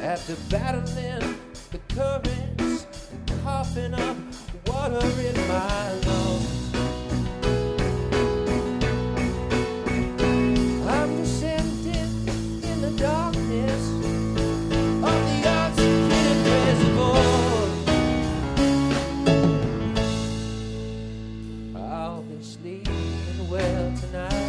After battling the currents and coughing up water in my lungs, I'm descending in the darkness of the oxygen reservoir. I'll be sleeping well tonight.